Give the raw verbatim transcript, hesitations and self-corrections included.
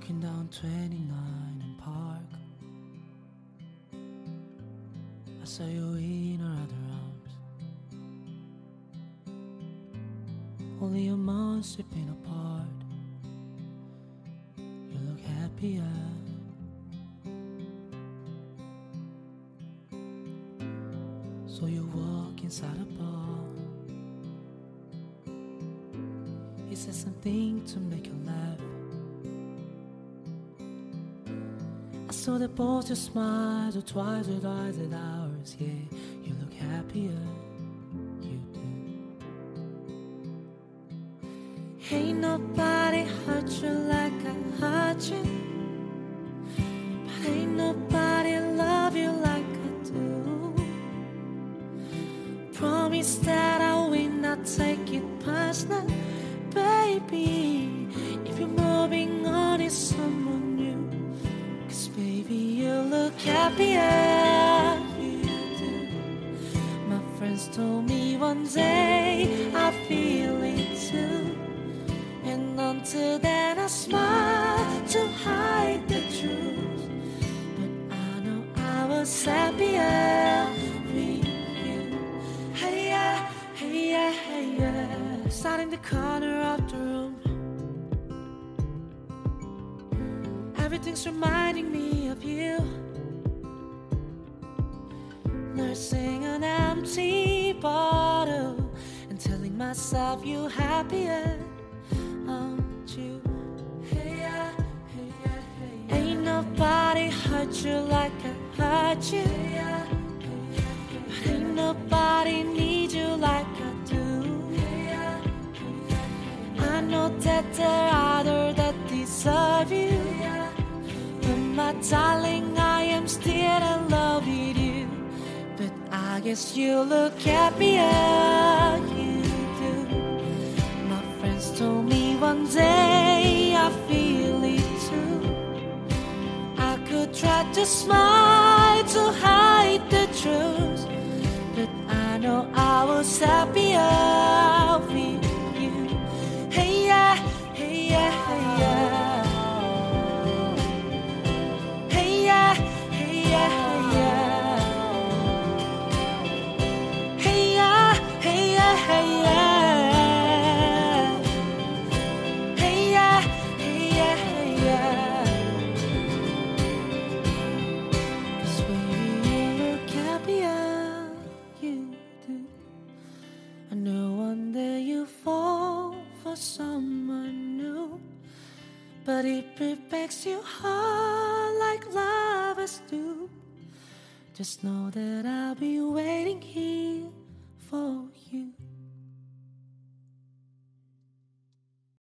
Walking down twenty-nine in Park, I saw you in her other arms, only a month been apart. You look happier. So you walk inside a bar. He said something to make you laugh. I saw that both your smiles were twice or twice at ours. Yeah, you look happier, you do. Ain't nobody hurt you like I hurt you, but ain't nobody love you like I do. Promise that I will not take it personal, baby. If you're moving on, it's someone new. Cause baby, you look happier, you do. My friends told me one day I feel it too. And until then I smile to hide the truth. But I know I was happier with you. Hey yeah, hey yeah, hey yeah. Sat in the corner of the room. Everything's reminding me of you. Nursing an empty bottle and telling myself you're happier, aren't you? Hey yeah, hey yeah, hey yeah. Ain't nobody hurt you like I hurt you. Hey yeah, hey yeah, hey yeah. But ain't nobody need you like I do. Hey yeah, hey yeah, hey yeah. I know that there are others that deserve you. Hey yeah. But my darling, I am still in love with you. But I guess you look happier, you do. My friends told me one day I feel it too. I could try to smile to hide the truth, but I know I was happier with you. Hey yeah, hey yeah, hey yeah. Someone new, but it breaks your heart like lovers do. Just know that I'll be waiting here for